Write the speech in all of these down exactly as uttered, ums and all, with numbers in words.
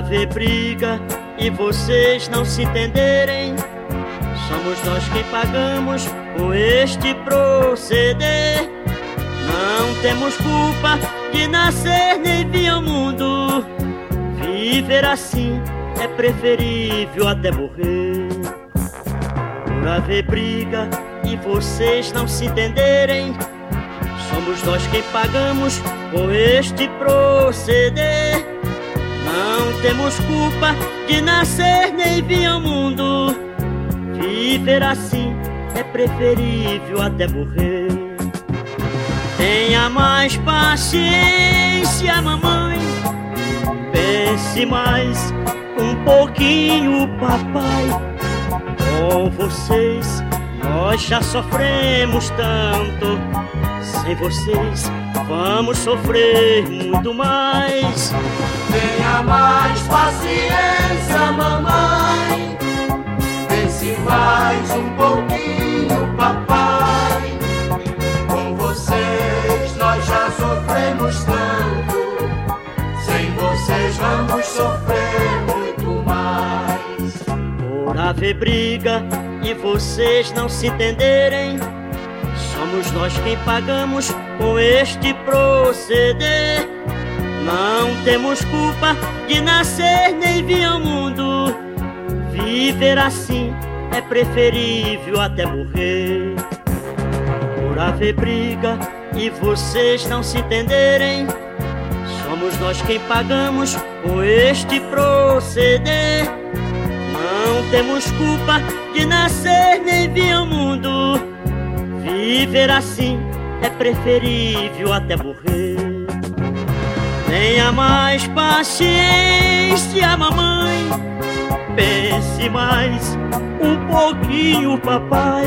haver briga e vocês não se entenderem, somos nós quem pagamos com este proceder. Não temos culpa de nascer nem vir ao mundo. Viver assim é preferível até morrer. Por haver briga e vocês não se entenderem, somos nós quem pagamos com este proceder. Não temos culpa de nascer nem vir ao mundo. Viver assim é preferível até morrer. Tenha mais paciência, mamãe. Pense mais um pouquinho, papai. Com vocês nós já sofremos tanto. Sem vocês vamos sofrer muito mais. Tenha mais paciência, mamãe. Pense mais um pouquinho, papai. Com vocês nós já sofremos tanto. Sem vocês vamos sofrer muito mais. Por haver briga e vocês não se entenderem, somos nós quem pagamos com este proceder. Não temos culpa de nascer nem vir ao mundo. Viver assim é preferível até morrer. Por haver briga e vocês não se entenderem, somos nós quem pagamos com este proceder. Não temos culpa de nascer nem vir ao mundo. Viver assim é preferível até morrer. Tenha mais paciência, mamãe. Pense mais um pouquinho, papai.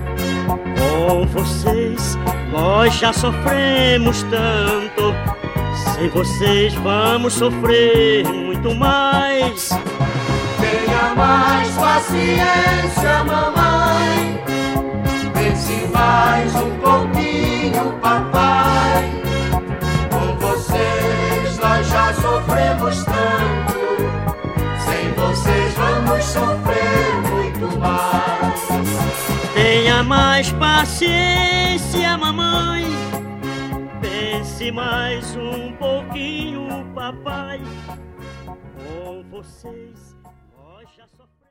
Com vocês nós já sofremos tanto. Sem vocês vamos sofrer muito mais. Tenha mais paciência, mamãe. Pense mais um pouquinho, papai. Com vocês nós já sofremos tanto. Sem vocês vamos sofrer muito mais. Tenha mais paciência, mamãe. Pense mais um pouquinho, papai. Com vocês nós já sofremos.